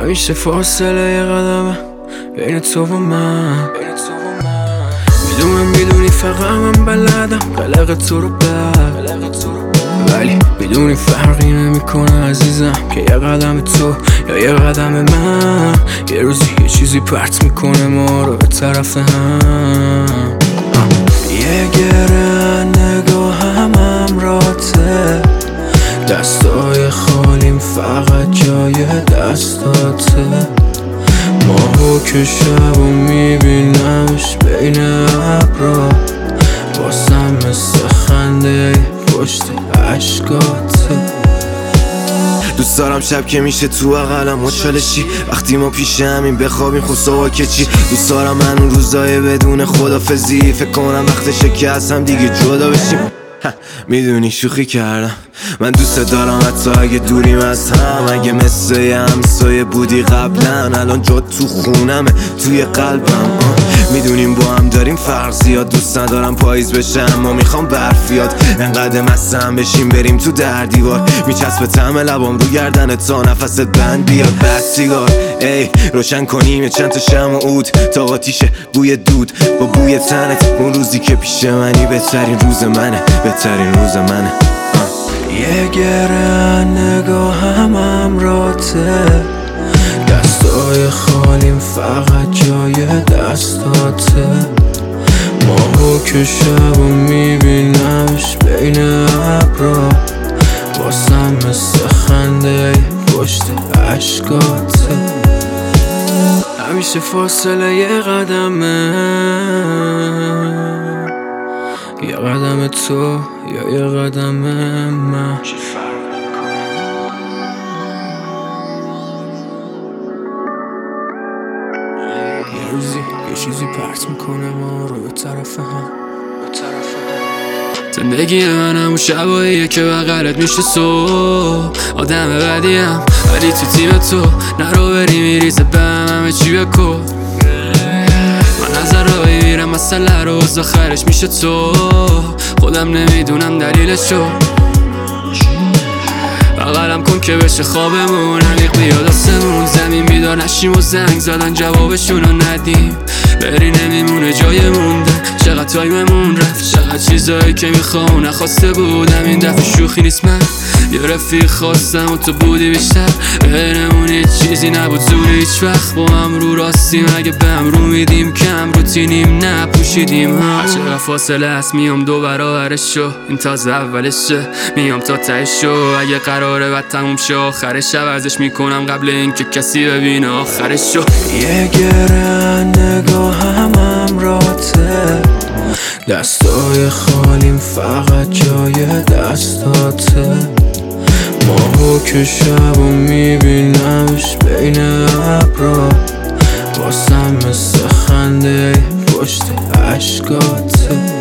همیشه فاصله یه قدمه بین تو و من. میدونی فقط من بلدم قلق تو رو ولی میدونی فرقی نمیکنه عزیزم که یه قدم تو یا یه قدم من یه روزی یه چیزی پرت میکنه ما رو به طرف هم. یه گره نگاه هم راته، دستای خالیم فقط جای دستاته. ماهو که شبو میبینمش بین ابرا، واسم مثل خنده پشت عشقاته. دوست دارم شب که میشه تو اقلم مچالشی، وقتی ما پیش همین بخوابیم خود صبح که چی. دوست دارم من اون روزای بدون خدافزی، فکر کنم وقتشه که از هم دیگه جدا بشیم. میدونی شوخی کردم، من دوست دارم حتی اگه دوریم از هم. اگه مثل یه همسایه بودی قبلا، الان جا تو خونمه توی قلبم. میدونیم با هم داریم فرق زیاد، دوست ندارم پاییز بشه اما میخوام برفیاد. انقدر مستم بشیم بریم تو در دیوار، میچسبه طعم لبام رو گردن تا نفست بند بیاد. بعد سیگار ای روشن کنیم یه چند تا شمع و عود تا آتیشه بوی دود با بوی تنت. اون روزی که پیش منی بهترین روز منه، بهترین روز منه. یه گره نگاه هم راته، دستای خالیم فقط جای دستاته. ماهو که شبو میبینمش بین ابرا، واسم مثل خنده پشت عشقاته. همیشه فاصله یه قدمه، یه قدم تو یا یه قدم من. یه روزی یه چیزی پرت میکنه ما رو به طرف هم. زندگی من همون شباییه که بغلت میشه صبح. آدم بدیم ولی تو تیم تو نرو بری میریزه بهم همه چی بکن. من از رایی میرم مسئله رو از آخرش میشه تو. خودم نمیدونم دلیلشو، بغلم کن که بشه خوابمون. عمیق بیاد آسمون، زمین بیدار نشیم و زنگ زدن جوابشونو ندیم. بری نمیمونه جای موندن، چقدر تایممون رفت، چقدر چیزایی که میخوام نخواسته بودم. این دفعه شوخی نیست، من یه رفیق خواستم و تو بودی بیشتر. بینمون هیچ چیزی نبود زوری هیچ وقت، با هم رو راستیم اگه به هم رو میدیم. کم روتینیم نپوشیدیم چقدر فاصله هست، میام دو برابرش شو. این تازه اولشه، میام تا تهش شو. اگه قراره بعد تموم شه آخرش عوضش میکنم قبل اینکه کسی ببینه آخرش شو. یه گره نگاه هم راته، دستای خالیم فقط جای دستاته. ماهو که شبو میبینمش بین ابرا، واسم مثل خنده پشت عشقاته.